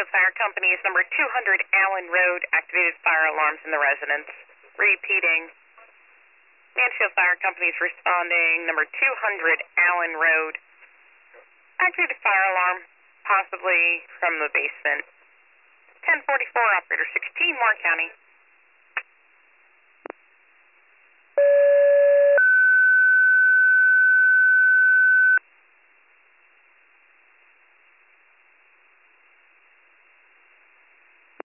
Mansfield Fire Company is number 200 Allen Road, activated fire alarms in the residence. Repeating. Mansfield Fire Company is responding, number 200 Allen Road. Activated fire alarm, possibly from the basement. 1044, operator 16, Moore County.